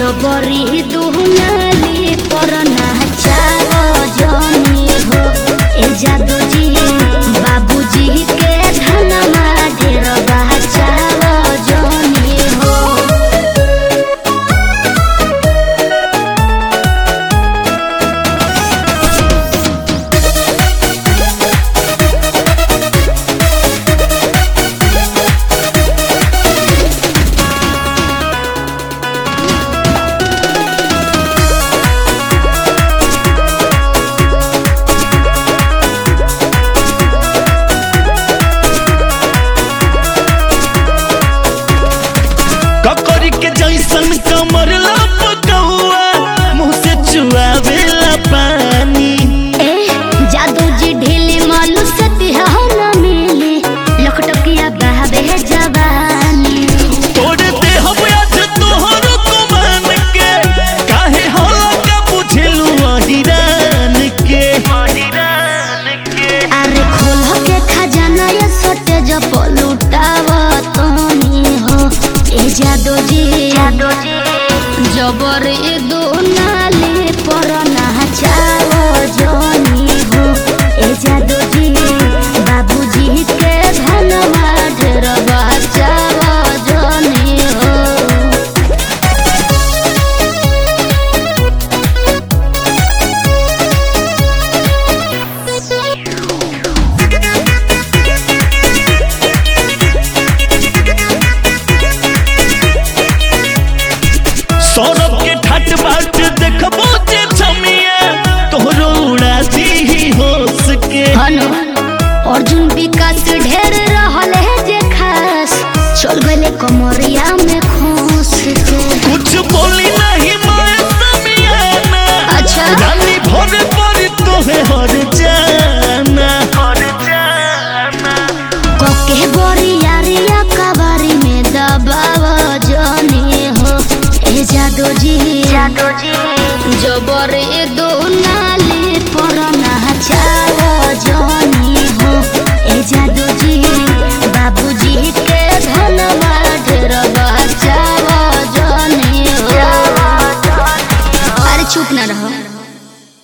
जबरी दुहनाली पर नाचाओ जनी हो ए जादू जी बाबूजी के धनमा ढेर बचाओ जनी हो। कमर लपकौआ मुँह से चुआवेला पानी जादू जी ढीली मालू से तिहाना मिली लखटकिया बहावे जवानी तोड़ दे हम आज तोहर को मान के काहे होला का बुझलू हिरान के अरे खोल के खजाना ये सोटे जब लुटावा तोनी हो ए जादू जी जबर दो नाली पर नाचाओ जनी हो ए जादू जी बाबूजी के धनमा ढेर बचाओ जनी हो। सौरभ के ठाट बाट देखबो जे छमिया तोहरो उड़ा दी होश के अर्जुन विकास ढेर रहल है जे खास चल गले कमरिया में खोस के कुछ बोली नहीं मैं समियाना अच्छा रानी भोर पर तोहे हर जाना कोके बोरी यारिया कबारी में दबाव जनी हो ए जादू जी